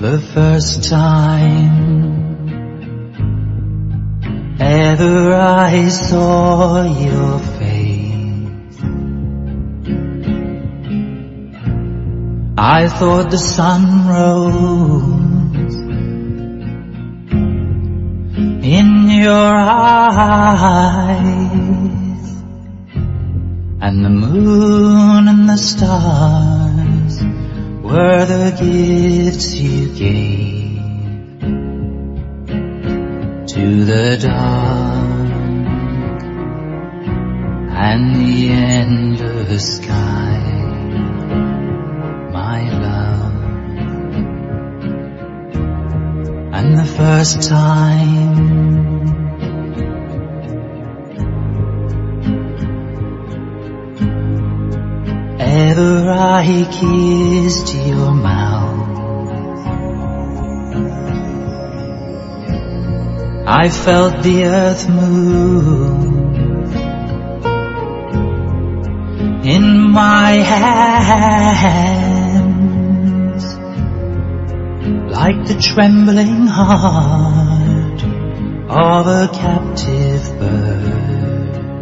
the first time ever I saw your face, I thought the sun rose in your eyes, and the moon and the stars were the gifts you gave to the dark and the endless sky, my love. And the first time ever I kissed your mouth, I felt the earth move in my hands, like the trembling heart of a captive bird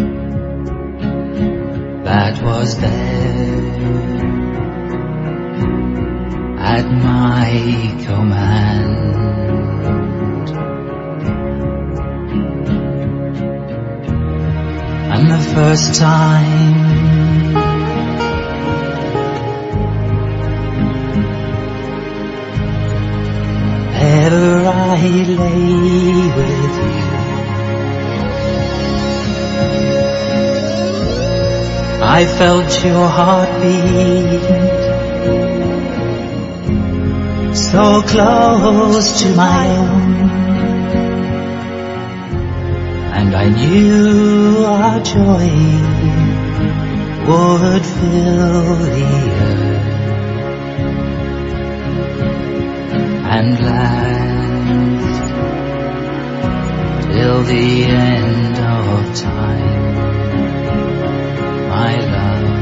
that was there at my command. And the first time ever I lay with you, I felt your heartbeat so close to my own, and I knew our joy would fill the earth and last till the end of time, my love.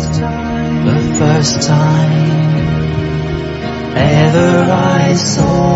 The first time ever I saw